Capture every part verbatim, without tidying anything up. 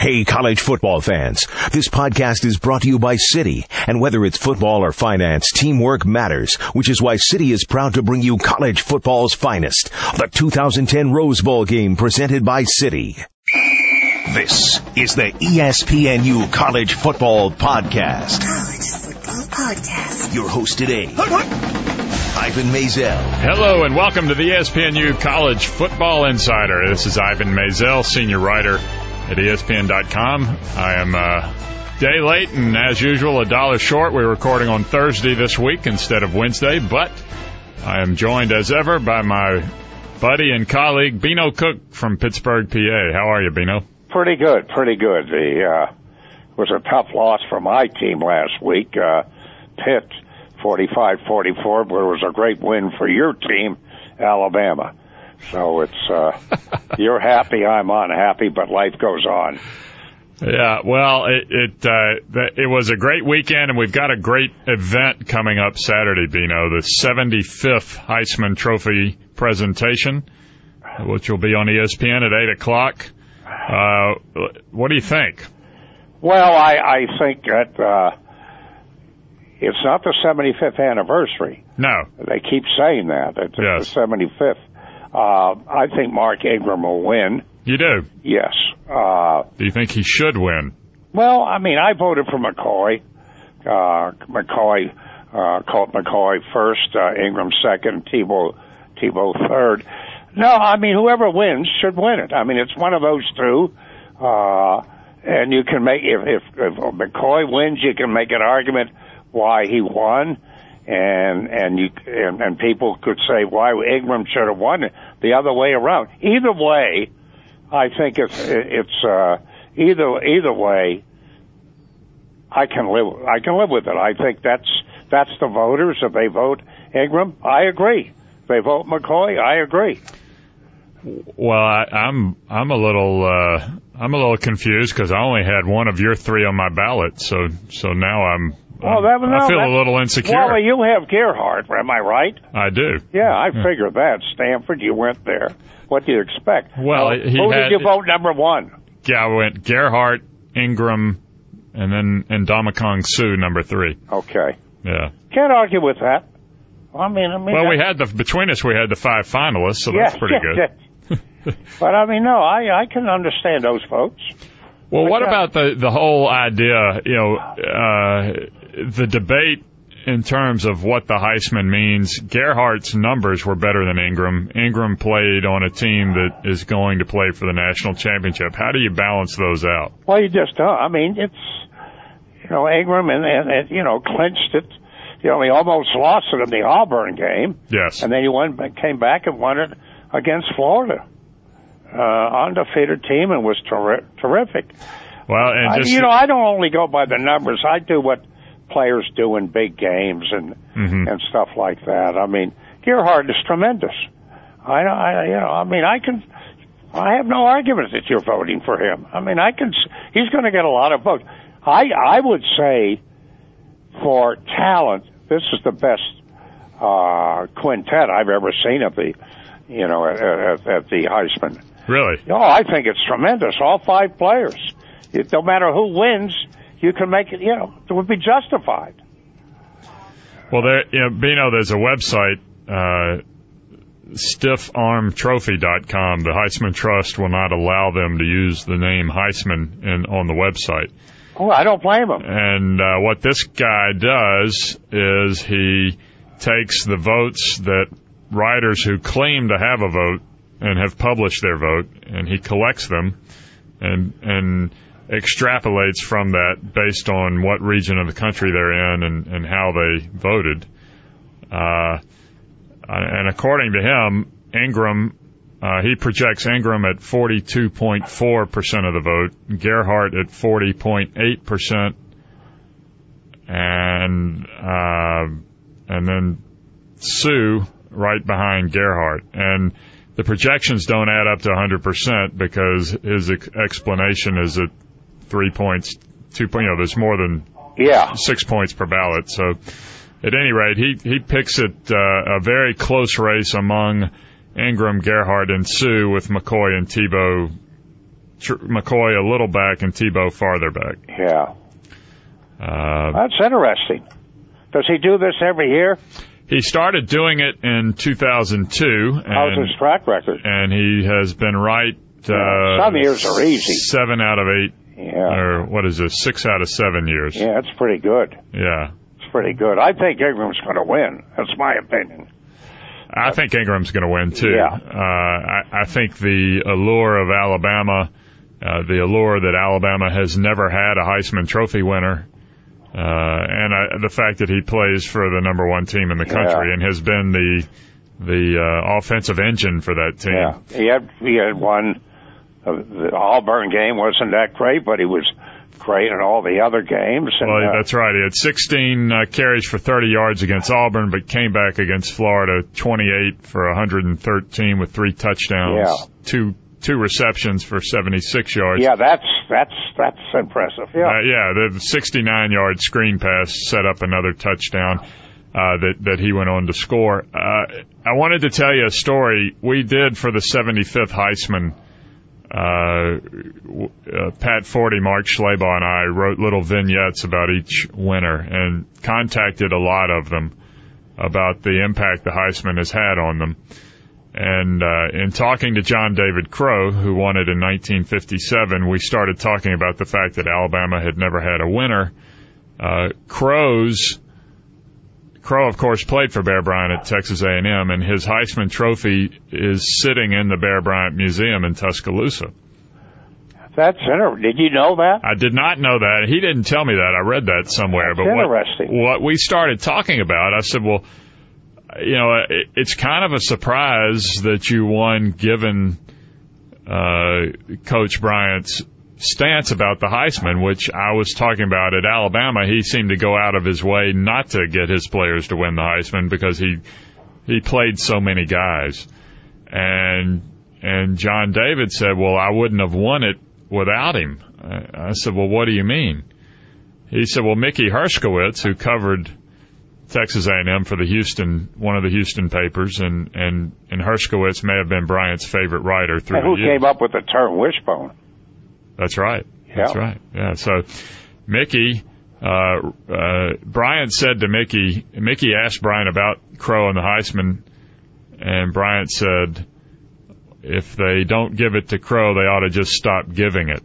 Hey, college football fans. This podcast is brought to you by Citi. And whether it's football or finance, teamwork matters, which is why Citi is proud to bring you college football's finest, the two thousand ten Rose Bowl game presented by Citi. This is the E S P N U College Football Podcast. College Football Podcast. Your host today, Ivan Maisel. Hello and welcome to the E S P N U College Football Insider. This is Ivan Maisel, senior writer at E S P N dot com. I am a day late and, as usual, a dollar short. We're recording on Thursday this week instead of Wednesday, but I am joined, as ever, by my buddy and colleague, Bino Cook from Pittsburgh, P A. How are you, Bino? Pretty good, pretty good. The uh, was a tough loss for my team last week. Uh, Pitt, forty-five forty-four, but it was a great win for your team, Alabama. So it's, uh, you're happy, I'm unhappy, but life goes on. Yeah, well, it it, uh, it was a great weekend, and we've got a great event coming up Saturday, Bino, the seventy-fifth Heisman Trophy presentation, which will be on E S P N at eight o'clock. Uh, what do you think? Well, I, I think that, uh, it's not the seventy-fifth anniversary. No. They keep saying that. It's yes. the seventy-fifth. Uh, I think Mark Ingram will win. You do? Yes. Uh, do you think he should win? Well, I mean, I voted for McCoy. Uh, McCoy, uh, Colt McCoy first, uh, Ingram second, Tebow, Tebow third. No, I mean, whoever wins should win it. I mean, it's one of those two. Uh, and you can make, if, if, if McCoy wins, you can make an argument why he won. And, and you, and, and people could say why Ingram should have won it the other way around. Either way, I think it's, it's, uh, either, either way, I can live, I can live with it. I think that's, that's the voters. If they vote Ingram, I agree. If they vote McCoy, I agree. Well, I, I'm, I'm a little, uh, I'm a little confused because I only had one of your three on my ballot. So, so now I'm, Well, that, no, I feel that, a little insecure. Well, you have Gerhardt, am I right? I do. Yeah, I figured that. Stanford, you went there. What do you expect? Well, uh, he who had, did you vote number one? Yeah, I went Gerhardt, Ingram, and then and Ndamukong Suh number three. Okay. Yeah. Can't argue with that. I mean, I mean. Well, we had the between us, we had the five finalists, so yeah, that's pretty yeah, good. But I mean, no, I I can understand those votes. Well, but what yeah. about the the whole idea? You know, uh, the debate in terms of what the Heisman means. Gerhardt's numbers were better than Ingram. Ingram played on a team that is going to play for the national championship. How do you balance those out? Well, you just don't. I mean, it's, you know, Ingram and, and, and you know, clinched it. You know, he almost lost it in the Auburn game. Yes. And then he won, came back and won it against Florida. Uh, undefeated team and was ter- terrific. Well, and just, I, you know, I don't only go by the numbers. I do what players do in big games and mm-hmm. and stuff like that. I mean, Gerhardt is tremendous. I, I, you know, I mean, I can, I have no argument that you're voting for him. I mean, I can, he's going to get a lot of votes. I, I would say, for talent, this is the best uh, quintet I've ever seen at the, you know, at, at, at the Heisman. Really? Oh, I think it's tremendous. All five players. It, no matter who wins, you can make it, you know, it would be justified. Well, there, you know, Bino, there's a website, uh, stiff arm trophy dot com. The Heisman Trust will not allow them to use the name Heisman in, on the website. Oh, I don't blame him. And uh, what this guy does is he takes the votes that writers who claim to have a vote and have published their vote, and he collects them and and extrapolates from that based on what region of the country they're in and, and how they voted. Uh, and according to him, Ingram, uh, he projects Ingram at forty-two point four percent of the vote, Gerhardt at forty point eight percent, and uh, and then Suh right behind Gerhardt. And the projections don't add up to one hundred percent because his ex- explanation is at three points, two points, you know, there's more than yeah. six points per ballot. So at any rate, he, he picks it uh, a very close race among Ingram, Gerhardt, and Suh, with McCoy and Tebow Tr- McCoy a little back and Tebow farther back. Yeah. Uh, That's interesting. Does he do this every year? He started doing it in two thousand two. How's his track record? And he has been right. Uh, yeah, some years are easy. Seven out of eight. Yeah. Or what is this? Six out of seven years. Yeah, that's pretty good. Yeah. It's pretty good. I think Ingram's going to win. That's my opinion. I think Ingram's going to win, too. Yeah. Uh, I, I think the allure of Alabama, uh, the allure that Alabama has never had a Heisman Trophy winner, uh, and uh, the fact that he plays for the number one team in the country yeah. and has been the the uh, offensive engine for that team. Yeah, he had he had one. Uh, the Auburn game wasn't that great, but he was great in all the other games. And, well, uh, that's right. He had sixteen uh, carries for thirty yards against Auburn, but came back against Florida twenty-eight for one hundred thirteen with three touchdowns, yeah. two two receptions for seventy-six yards. Yeah, that's that's that's impressive. Yeah, uh, yeah. The sixty-nine yard screen pass set up another touchdown uh, that that he went on to score. Uh, I wanted to tell you a story we did for the seventy-fifth Heisman. Uh, uh, Pat Forty, Mark Schlabach, and I wrote little vignettes about each winner and contacted a lot of them about the impact the Heisman has had on them. And uh, in talking to John David Crow, who won it in nineteen fifty-seven, we started talking about the fact that Alabama had never had a winner. Uh, Crow's Crow, of course, played for Bear Bryant at Texas A and M, and his Heisman Trophy is sitting in the Bear Bryant Museum in Tuscaloosa. That's interesting. Did you know that? I did not know that. He didn't tell me that. I read that somewhere. That's but interesting. What, what we started talking about, I said, well, you know, it, it's kind of a surprise that you won given uh, Coach Bryant's stance about the Heisman, which I was talking about at Alabama. He seemed to go out of his way not to get his players to win the Heisman because he he played so many guys. And and John David said, well, I wouldn't have won it without him. I said, well, what do you mean? He said, well, Mickey Herskowitz, who covered Texas A and M for the Houston, one of the Houston papers, and and and Herskowitz may have been Bryant's favorite writer through and who the years. came up with the term wishbone? That's right. Yeah. That's right. Yeah. So Mickey, uh, uh, Bryant said to Mickey, Mickey asked Bryant about Crow and the Heisman, and Bryant said, if they don't give it to Crow, they ought to just stop giving it.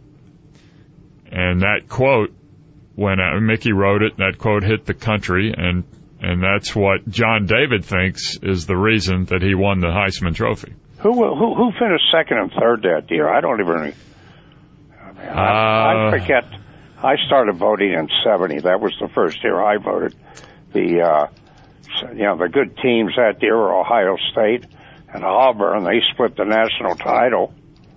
And that quote, when uh, Mickey wrote it, that quote hit the country, and and that's what John David thinks is the reason that he won the Heisman Trophy. Who who who finished second and third that year? I don't even. I, mean, I, Uh, I forget. I started voting in seventy. That was the first year I voted. The uh, you know the good teams that year were Ohio State and Auburn. They split the national title.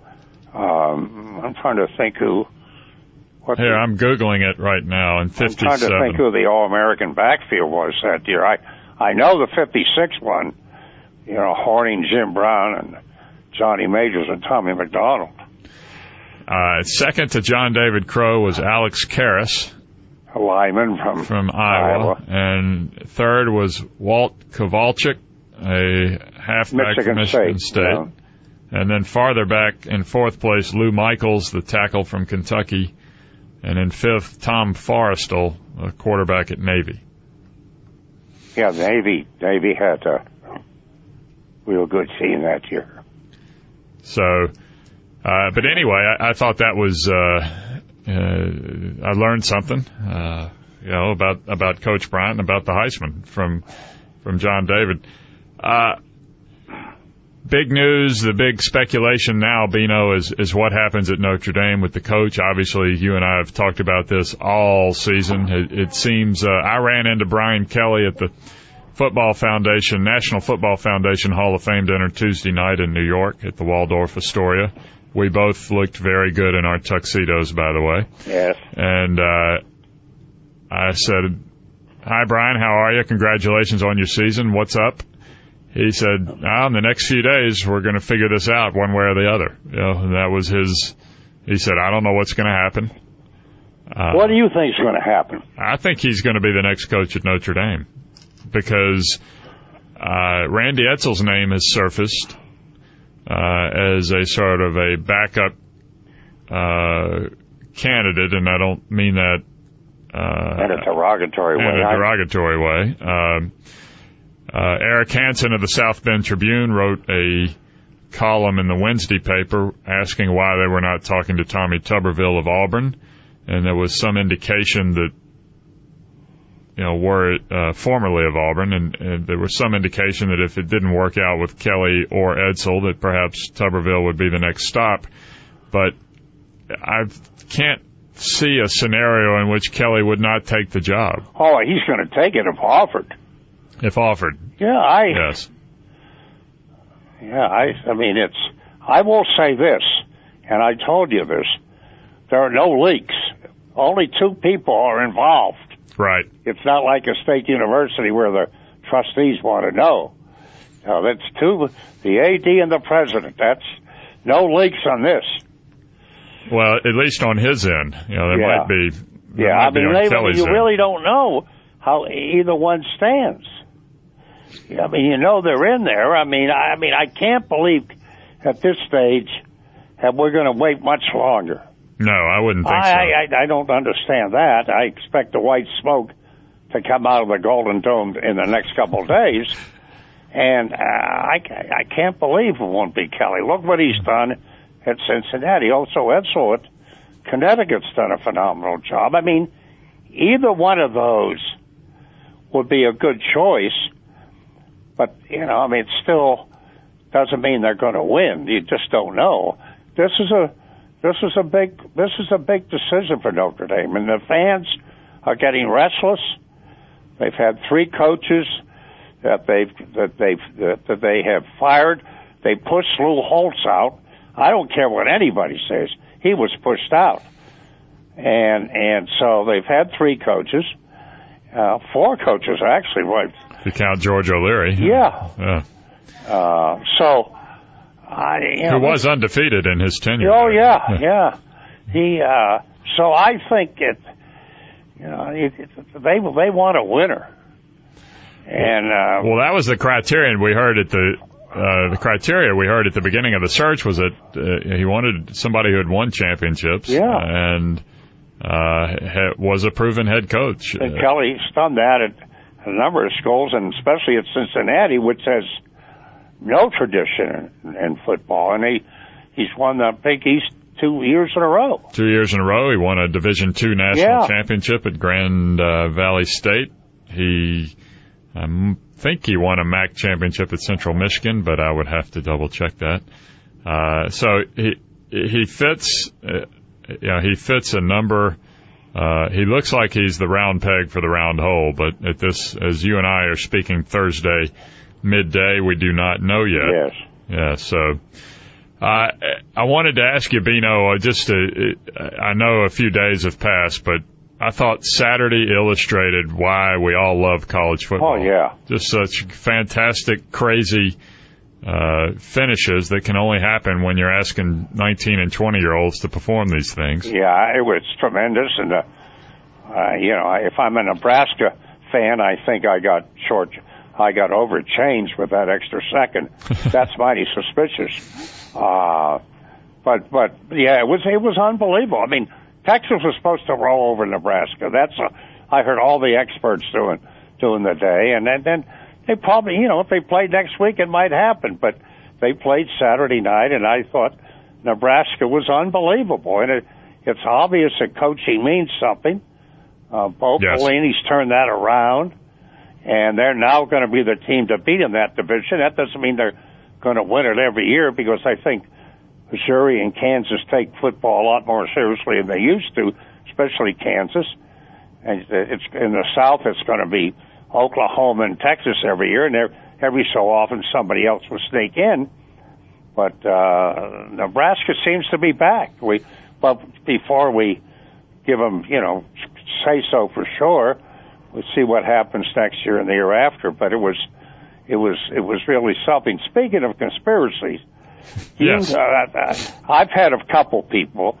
Um, I'm trying to think who. What Here, the, I'm Googling it right now in fifty-seven. I'm trying to think who the All-American backfield was that year. I I know the fifty-six one. You know, Horning, Jim Brown, and Johnny Majors and Tommy McDonald. Uh, second to John David Crow was Alex Karras, A lineman from, from Iowa. Iowa. And third was Walt Kowalczyk, a halfback Michigan from Michigan State, State. yeah. And then farther back in fourth place, Lou Michaels, the tackle from Kentucky. And in fifth, Tom Forrestal, a quarterback at Navy. Yeah, Navy Navy had a real good team that year. So, uh, but anyway, I, I thought that was, uh, uh, I learned something, uh, you know, about, about Coach Bryant and about the Heisman from, from John David. Uh, big news, the big speculation now, Bino, is, is what happens at Notre Dame with the coach. Obviously, you and I have talked about this all season. It, it seems, uh, I ran into Brian Kelly at the Football Foundation, National Football Foundation Hall of Fame dinner Tuesday night in New York at the Waldorf Astoria. We both looked very good in our tuxedos, by the way. Yes. And uh, I said, hi, Brian, how are you? Congratulations on your season. What's up? He said, oh, in the next few days, we're going to figure this out one way or the other. You know, and that was his, he said, I don't know what's going to happen. Uh, What do you think is going to happen? I think he's going to be the next coach at Notre Dame because uh, Randy Edsall's name has surfaced uh, as a sort of a backup uh, candidate, and I don't mean that uh, in a derogatory in way. a derogatory way. Um, uh, Eric Hansen of the South Bend Tribune wrote a column in the Wednesday paper asking why they were not talking to Tommy Tuberville of Auburn, and there was some indication that, you know, were uh, formerly of Auburn, and, and there was some indication that if it didn't work out with Kelly or Edsall, that perhaps Tuberville would be the next stop. But I can't see a scenario in which Kelly would not take the job. Oh, he's going to take it if offered. If offered. Yeah, I. Yes. Yeah, I. I mean, it's. I will say this, and I told you this. There are no leaks. Only two people are involved. Right. It's not like a state university where the trustees want to know. No, that's two, the A D and the president. That's no leaks on this. Well, at least on his end. You know, there yeah. might be. There yeah, might I mean, be on they, Kelly's you end. really don't know how either one stands. I mean, you know they're in there. I mean, I, I mean, I can't believe at this stage that we're going to wait much longer. No, I wouldn't think I, so. I, I don't understand that. I expect the white smoke to come out of the Golden Dome in the next couple of days. And uh, I, I can't believe it won't be Kelly. Look what he's done at Cincinnati. Also, Edsall at Connecticut's done a phenomenal job. I mean, either one of those would be a good choice. But, you know, I mean, it still doesn't mean they're going to win. You just don't know. This is a... This is a big. This is a big decision for Notre Dame, and the fans are getting restless. They've had three coaches that they've that they've that, that they have fired. They pushed Lou Holtz out. I don't care what anybody says. He was pushed out, and and so they've had three coaches, uh, four coaches actually. Right? If you count George O'Leary. Yeah. Yeah. Uh, so. I, you know, Who was undefeated in his tenure. Oh, there. yeah, yeah. He, uh, so I think it, you know, it, it, they, they want a winner. And, uh, well, that was the criterion we heard at the, uh, the criteria we heard at the beginning of the search was that, uh, he wanted somebody who had won championships. Yeah. And, uh, ha- was a proven head coach. And Kelly's done that at a number of schools, and especially at Cincinnati, which has no tradition in, in football, and he he's won the Big East two years in a row. Two years in a row, he won a Division two national yeah. championship at Grand uh, Valley State. He, I think he won a M A C championship at Central Michigan, but I would have to double check that. Uh, so he he fits, uh, you know, he fits a number. Uh, he looks like he's the round peg for the round hole, but at this, as you and I are speaking Thursday midday, we do not know yet. Yes. Yeah, so uh, I wanted to ask you, Bino, just to, I know a few days have passed, but I thought Saturday illustrated why we all love college football. Oh, yeah. Just such fantastic, crazy uh, finishes that can only happen when you're asking nineteen and twenty-year-olds to perform these things. Yeah, it was tremendous, and, uh, uh, you know, if I'm a Nebraska fan, I think I got short... I got overchanged with that extra second. That's mighty suspicious. Uh, but, but, yeah, it was, it was unbelievable. I mean, Texas was supposed to roll over Nebraska. That's, a, I heard all the experts doing, doing the day. And then, then they probably, you know, if they played next week, it might happen. But they played Saturday night, and I thought Nebraska was unbelievable. And it, it's obvious that coaching means something. Uh, Bo yes. Pelini's turned that around. And they're now going to be the team to beat in that division. That doesn't mean they're going to win it every year, because I think Missouri and Kansas take football a lot more seriously than they used to, especially Kansas. And it's in the South, it's going to be Oklahoma and Texas every year, and every so often somebody else will sneak in. But uh, Nebraska seems to be back. We, but before we give them, you know, say so for sure, we'll see what happens next year and the year after. But it was, it was, it was really something. Speaking of conspiracies, yes. you, uh, I've had a couple people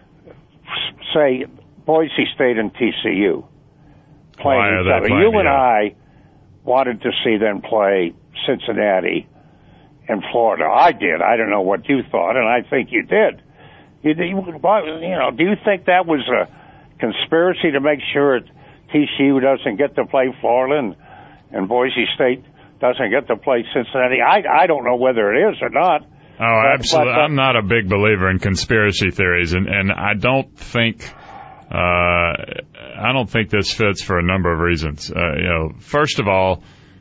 say Boise State and T C U playing Why each are other. they You playing, and yeah. I wanted to see them play Cincinnati and Florida. I did. I don't know what you thought, and I think you did. You, you know, do you think that was a conspiracy to make sure T C U doesn't get to play Florida and, and Boise State doesn't get to play Cincinnati? I I don't know whether it is or not. Oh, absolutely. But, uh, I'm not a big believer in conspiracy theories, and, and I don't think uh, I don't think this fits for a number of reasons. Uh, you know, first of all,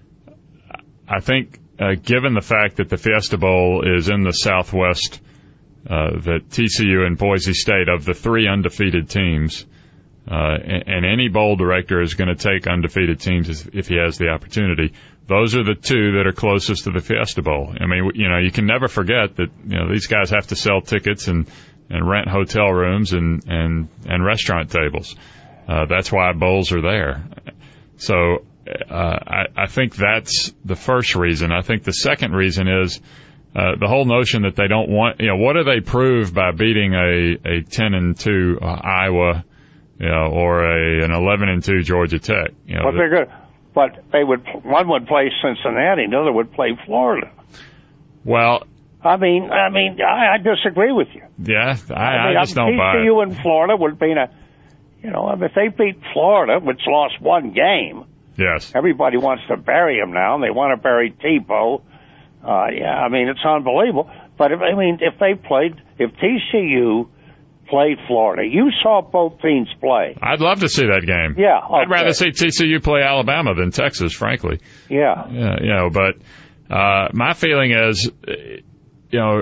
I think uh, given the fact that the Fiesta Bowl is in the Southwest, uh, that T C U and Boise State, of the three undefeated teams, uh, and, and any bowl director is going to take undefeated teams if he has the opportunity. Those are the two that are closest to the Fiesta Bowl. I mean, you know, you can never forget that, you know, these guys have to sell tickets and, and rent hotel rooms and, and, and restaurant tables. Uh, that's why bowls are there. So, uh, I, I think that's the first reason. I think the second reason is, uh, the whole notion that they don't want, you know, what do they prove by beating a, a ten and two uh, Iowa, you know, or a, an eleven and two Georgia Tech? You know, but they're good. But they would, one would play Cincinnati, the other would play Florida. Well, I mean, I mean, I, I disagree with you. Yeah, I, I, mean, I just don't buy it. T C U and Florida would be in a, you know, if they beat Florida, which lost one game. Yes. Everybody wants to bury him now, and they want to bury Tebow. Uh, yeah, I mean, it's unbelievable. But if, I mean, if they played, if T C U played Florida, you saw both teams play. I'd love to see that game. Yeah, okay. I'd rather see T C U play Alabama than Texas, frankly. Yeah. Yeah, you know, but uh, my feeling is, you know,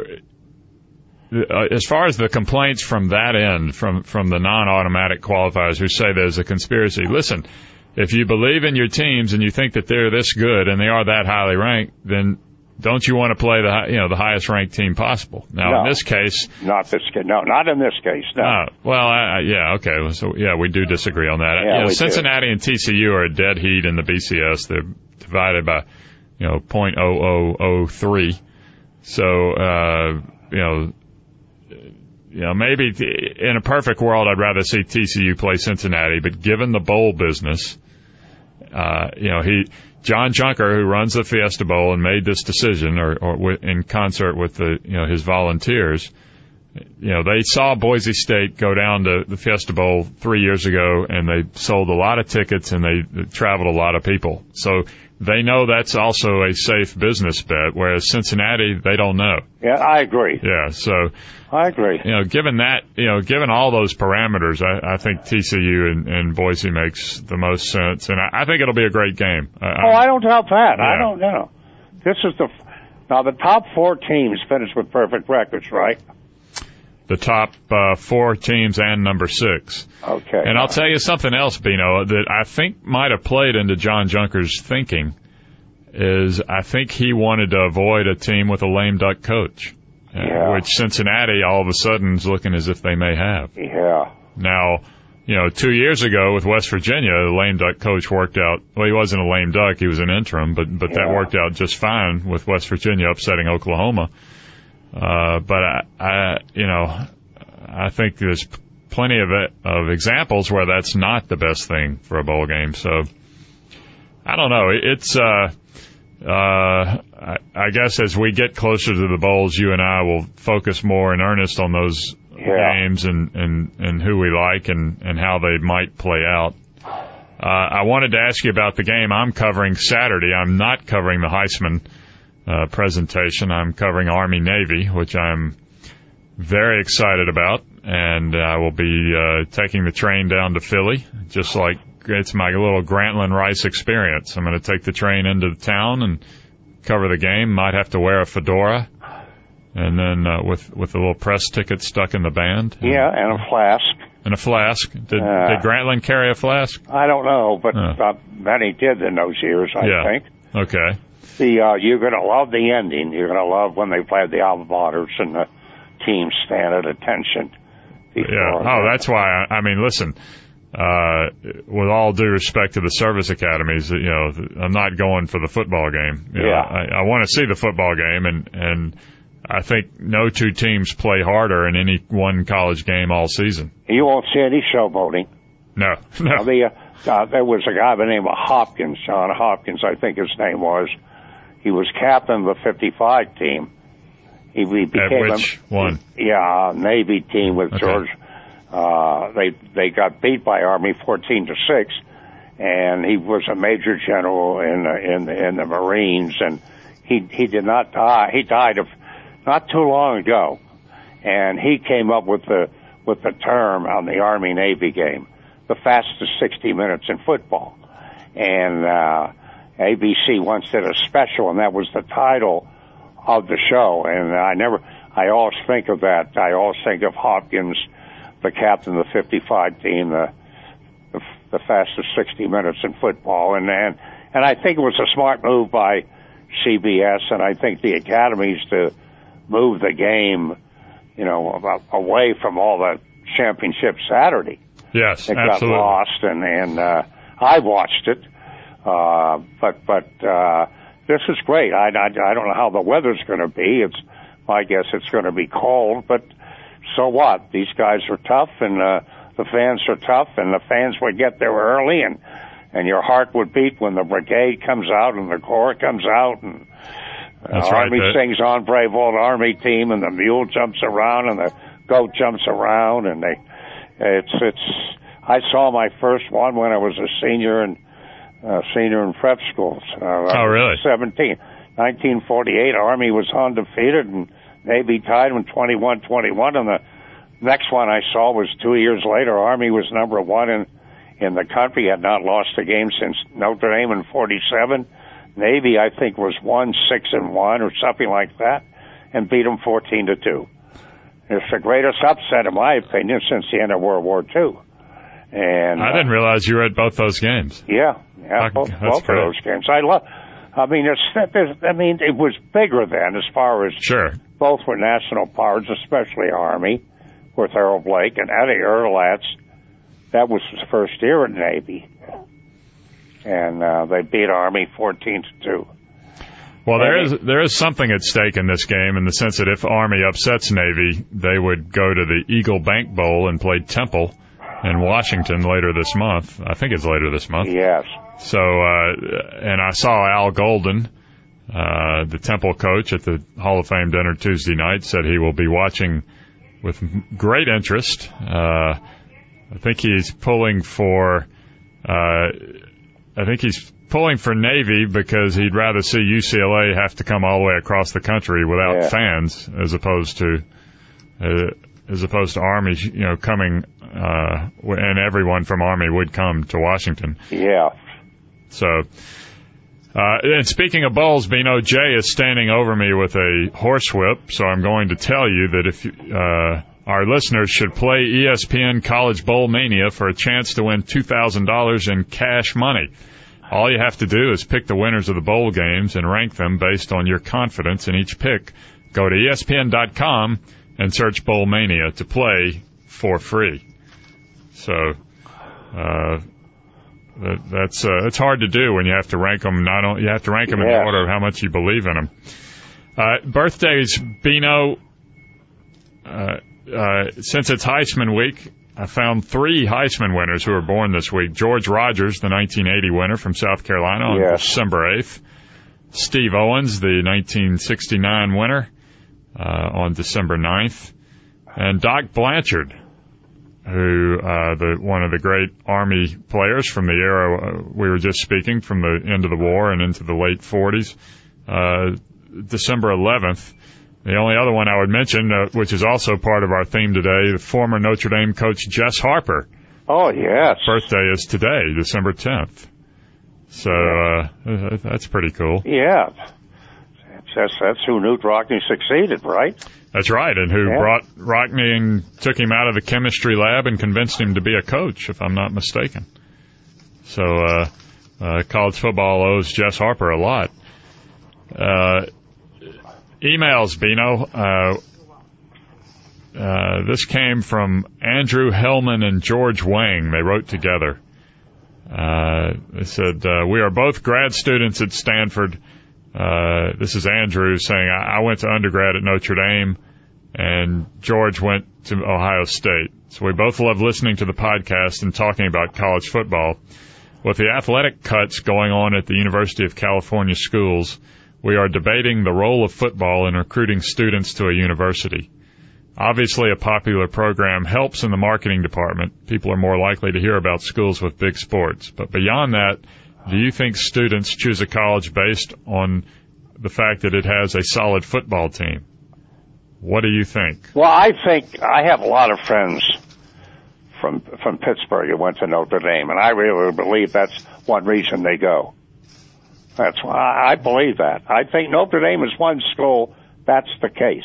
as far as the complaints from that end, from from the non-automatic qualifiers who say there's a conspiracy, listen, if you believe in your teams and you think that they're this good and they are that highly ranked, then don't you want to play the you know the highest ranked team possible? Now no, in this case, not this case. No, not in this case. No. Uh, well, I, I, yeah, okay. So yeah, we do disagree on that. Yeah, you know, we Cincinnati do. and T C U are a dead heat in the B C S. They're divided by you know point oh oh oh three. So uh, you know. You know, maybe in a perfect world, I'd rather see T C U play Cincinnati, but given the bowl business, uh, you know, he, John Junker, who runs the Fiesta Bowl and made this decision, or, or w- in concert with the, you know, his volunteers, you know, they saw Boise State go down to the Fiesta Bowl three years ago, and they sold a lot of tickets and they, they traveled a lot of people. So they know that's also a safe business bet, whereas Cincinnati, they don't know. Yeah, I agree. Yeah, so I agree. You know, given that, you know, given all those parameters, I, I think T C U and, and Boise makes the most sense, and I, I think it'll be a great game. I, oh, I don't doubt that. Yeah. I don't know. This is the now the top four teams finished with perfect records, right? The top uh, four teams and number six. Okay. And I'll tell you something else, Bino, that I think might have played into John Junker's thinking is I think he wanted to avoid a team with a lame duck coach, yeah. uh, which Cincinnati all of a sudden is looking as if they may have. Yeah. Now, you know, two years ago with West Virginia, the lame duck coach worked out. Well, he wasn't a lame duck; he was an interim, but but yeah. that worked out just fine with West Virginia upsetting Oklahoma. Uh, but I, I, you know, I think there's plenty of it, of examples where that's not the best thing for a bowl game. So I don't know. It's, uh, uh, I, I guess as we get closer to the bowls, you and I will focus more in earnest on those yeah. games and, and, and who we like and, and how they might play out. Uh, I wanted to ask you about the game I'm covering Saturday. I'm not covering the Heisman Uh, presentation. I'm covering Army-Navy, which I'm very excited about, and I will be uh, taking the train down to Philly, just like it's my little Grantland-Rice experience. I'm going to take the train into the town and cover the game. Might have to wear a fedora, and then uh, with with a little press ticket stuck in the band. And, yeah, and a flask. And a flask. Did, uh, did Grantland carry a flask? I don't know, but uh. uh, many did in those years, I yeah. think. Okay. The uh, you're going to love the ending. You're going to love when they played the Alma Waters and the team stand at attention. Yeah. Oh, that's why. I, I mean, listen. Uh, with all due respect to the service academies, you know, I'm not going for the football game. You know, yeah. I, I want to see the football game, and and I think no two teams play harder in any one college game all season. You won't see any showboating. No. No. Now, the, uh, uh, there was a guy by the name of Hopkins, John Hopkins, I think his name was. He was captain of the fifty-five team, He, he became At which a, one? Yeah, a Navy team with okay. George. Uh, they they got beat by Army fourteen to six, and he was a major general in the, in the, in the Marines, and he he did not die. He died of not too long ago, and he came up with the with the term on the Army Navy game, the fastest sixty minutes in football, and uh, A B C once did a special, and that was the title of the show. And I never, I always think of that. I always think of Hopkins, the captain of the fifty-five team, the the, the fastest sixty minutes in football, and and and I think it was a smart move by C B S, and I think the academies to move the game, you know, away from all the championship Saturday. Yes, it absolutely. got lost, and and uh, I watched it, uh, but but uh, this is great. I, I I don't know how the weather's going to be. It's I guess it's going to be cold, but so what? These guys are tough, and uh, the fans are tough, and the fans would get there early, and and your heart would beat when the brigade comes out and the corps comes out, and uh, Army right, sings "On Brave Old Army Team," and the mule jumps around, and the goat jumps around, and they it's it's. I saw my first one when I was a senior in uh, senior in prep schools. Uh, oh, really? Seventeen, nineteen forty-eight. Army was undefeated, and Navy tied them twenty-one twenty-one, and the next one I saw was two years later. Army was number one in, in the country, had not lost a game since Notre Dame in forty-seven. Navy, I think, was one, six, and one, or something like that, and beat them fourteen to two. It's the greatest upset, in my opinion, since the end of World War Two. And I didn't realize you were at both those games. Yeah, yeah, both, both of those games. I love. I mean, it's. I mean, it was bigger then, as far as sure. Both were national powers, especially Army, with Errol Blake and Eddie Erlatz. That was his first year in Navy, and uh, they beat Army fourteen to two. Well, there is there is something at stake in this game, in the sense that if Army upsets Navy, they would go to the Eagle Bank Bowl and play Temple in Washington later this month. I think it's later this month. Yes. So, uh, and I saw Al Golden, uh, the Temple coach, at the Hall of Fame dinner Tuesday night, said he will be watching with great interest. Uh, I think he's pulling for, uh, I think he's pulling for Navy because he'd rather see U C L A have to come all the way across the country without yeah. fans, as opposed to, uh, as opposed to Army, you know, coming, uh, and everyone from Army would come to Washington. Yeah. So, uh, and speaking of bowls, Bino, Jay is standing over me with a horsewhip, so I'm going to tell you that if, uh, our listeners should play E S P N College Bowl Mania for a chance to win two thousand dollars in cash money. All you have to do is pick the winners of the bowl games and rank them based on your confidence in each pick. Go to E S P N dot com and search Bowl Mania to play for free. So, uh, that, that's, uh, it's hard to do when you have to rank them, not only, you have to rank them yes. in order of how much you believe in them. Uh, birthdays, Bino, uh, uh, since it's Heisman week, I found three Heisman winners who were born this week. George Rogers, the nineteen eighty winner from South Carolina on yes. December eighth. Steve Owens, the nineteen sixty-nine winner, uh, on December ninth. And Doc Blanchard, who, uh, the, one of the great Army players from the era uh, we were just speaking, from the end of the war and into the late forties, uh, December eleventh. The only other one I would mention, uh, which is also part of our theme today, the former Notre Dame coach Jess Harper. Oh, yes. Birthday is today, December tenth. So, uh, that's pretty cool. Yeah. That's, that's who Knute Rockne succeeded, right? That's right, and who yeah. brought Rockne and took him out of the chemistry lab and convinced him to be a coach, if I'm not mistaken. So, uh, uh, college football owes Jess Harper a lot. Uh, emails, Bino. Uh, uh, this came from Andrew Hellman and George Wang. They wrote together. Uh, they said, uh, we are both grad students at Stanford. Uh, this is Andrew saying, I, I went to undergrad at Notre Dame, and George went to Ohio State. So we both love listening to the podcast and talking about college football. With the athletic cuts going on at the University of California schools, we are debating the role of football in recruiting students to a university. Obviously, a popular program helps in the marketing department. People are more likely to hear about schools with big sports. But beyond that, do you think students choose a college based on the fact that it has a solid football team? What do you think? Well, I think I have a lot of friends from from Pittsburgh who went to Notre Dame, and I really believe that's one reason they go. That's why I believe that. I think Notre Dame is one school that's the case.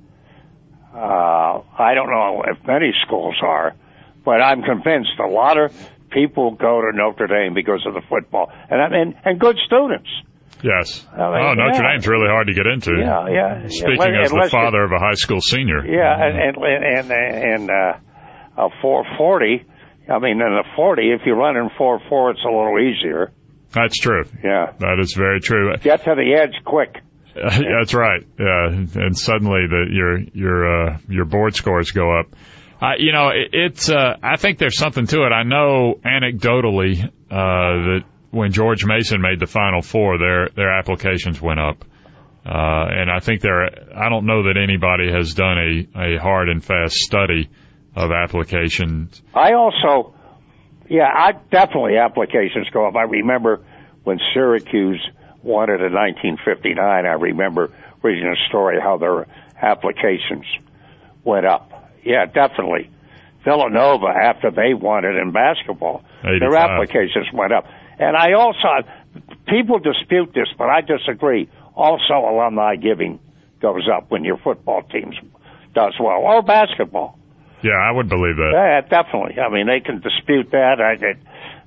Uh, I don't know if many schools are, but I'm convinced a lot of people go to Notre Dame because of the football, and I mean, and good students. Yes. I mean, oh, Notre yeah. Dame's really hard to get into. Yeah, yeah. Speaking unless, as the father of a high school senior. Yeah, and and and, and uh, a four forty. I mean, in a forty, if you run in four four, it's a little easier. That's true. Yeah, that is very true. Get to the edge quick. Uh, that's right. Yeah, and suddenly the your your uh, your board scores go up. Uh, you know, it, it's. Uh, I think there's something to it. I know anecdotally uh, that when George Mason made the Final Four, their their applications went up, uh, and I think there. I don't know that anybody has done a a hard and fast study of applications. I also, yeah, I definitely applications go up. I remember when Syracuse won it in nineteen fifty-nine. I remember reading a story how their applications went up. Yeah, definitely. Villanova, after they won it in basketball, eighty-five. Their applications went up. And I also, people dispute this, but I disagree. Also, alumni giving goes up when your football team does well, or basketball. Yeah, I would believe that. Yeah, definitely. I mean, they can dispute that. I, it,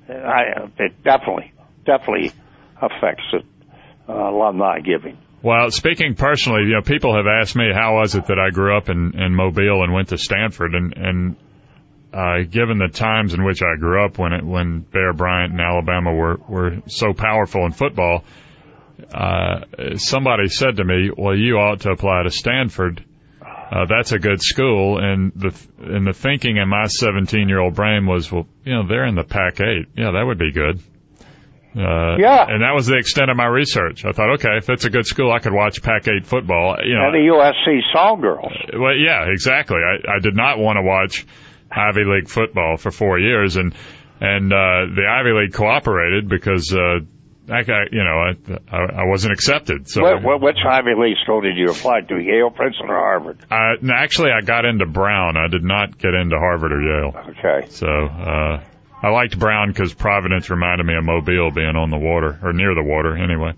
I, it definitely, definitely affects it, uh, alumni giving. Well, speaking personally, you know, people have asked me how was it that I grew up in, in Mobile and went to Stanford, and, and uh, given the times in which I grew up, when it, when Bear Bryant and Alabama were were so powerful in football, uh, somebody said to me, "Well, you ought to apply to Stanford. Uh, that's a good school." And the and the thinking in my seventeen-year-old brain was, well, you know, they're in the Pac eight. Yeah, that would be good. Uh, yeah. And that was the extent of my research. I thought, okay, if it's a good school, I could watch Pac eight football. You know, and the U S C Song Girls. Uh, well, yeah, exactly. I, I did not want to watch Ivy League football for four years, and and uh, the Ivy League cooperated because uh, I got, you know, I, I wasn't accepted. So, what, what, which Ivy League school did you apply to? Yale, Princeton, or Harvard? Uh, no, actually, I got into Brown. I did not get into Harvard or Yale. Okay. So. Uh, I liked Brown because Providence reminded me of Mobile being on the water, or near the water, anyway.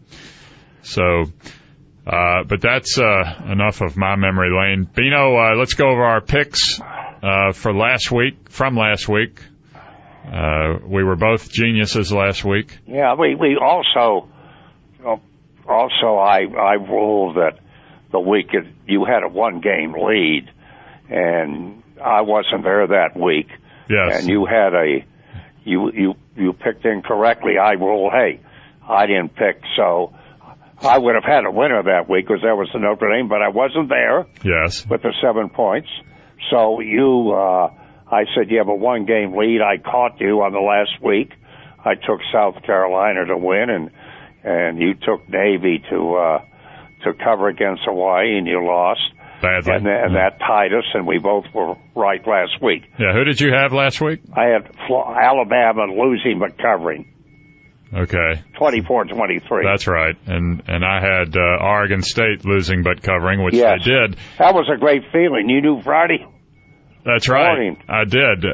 So, uh, but that's uh, enough of my memory lane. Bino, uh, let's go over our picks uh, for last week, from last week. Uh, we were both geniuses last week. Yeah, we, we also, also I, I ruled that the week it, you had a one-game lead, and I wasn't there that week. Yes. And you had a... You, you, you picked incorrectly. I ruled, hey, I didn't pick, so I would have had a winner that week because that was the Notre Dame, but I wasn't there. Yes. With the seven points. So you, uh, I said you have a one game lead. I caught you on the last week. I took South Carolina to win, and, and you took Navy to, uh, to cover against Hawaii, and you lost. Badly. And, and that tied us, and we both were right last week. Yeah, who did you have last week? I had Alabama losing but covering. Okay. twenty-four twenty-three. That's right. And and I had uh, Oregon State losing but covering, which yes. they did. That was a great feeling. You knew Friday? That's right. Morning. I did.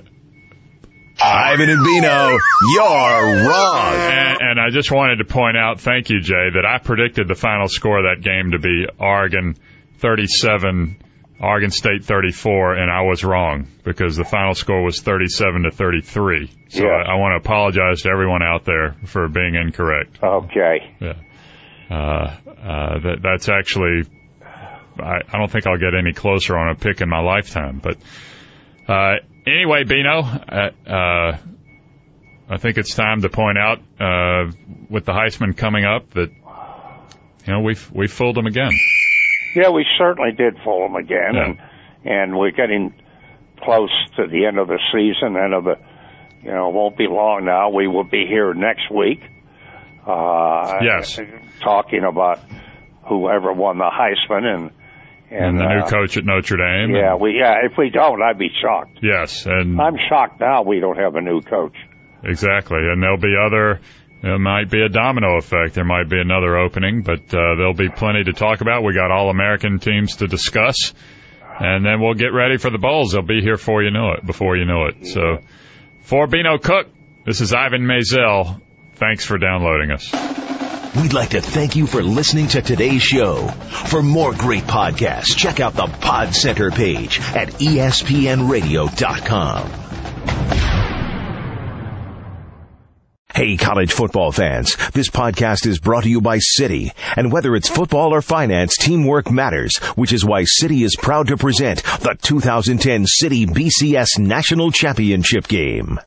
Ivan and Bino, you're wrong. And, and I just wanted to point out, thank you, Jay, that I predicted the final score of that game to be Oregon thirty-seven, Oregon State thirty-four, and I was wrong because the final score was thirty-seven to thirty-three. So yes. I, I want to apologize to everyone out there for being incorrect. Okay. Yeah. Uh, uh, that, that's actually, I, I don't think I'll get any closer on a pick in my lifetime. But uh, anyway, Bino, uh, uh, I think it's time to point out uh, with the Heisman coming up that, you know, we've we've fooled them again. Yeah, we certainly did fool them again, yeah. and and we're getting close to the end of the season. End of the, you know, it won't be long now. We will be here next week. Uh, yes. Talking about whoever won the Heisman and And and, the uh, new coach at Notre Dame. Yeah, and, we yeah. If we don't, I'd be shocked. yes, and I'm shocked now we don't have a new coach. exactly. And there'll be other. There might be a domino effect. There might be another opening, but uh, there'll be plenty to talk about. We got all American teams to discuss, and then we'll get ready for the bowls. They'll be here before you know it. Before you know it. So, for Beano Cook, this is Ivan Maisel. Thanks for downloading us. We'd like to thank you for listening to today's show. For more great podcasts, check out the Pod Center page at E S P N radio dot com. Hey, college football fans, this podcast is brought to you by Citi. And whether it's football or finance, teamwork matters, which is why Citi is proud to present the two thousand ten Citi B C S National Championship Game.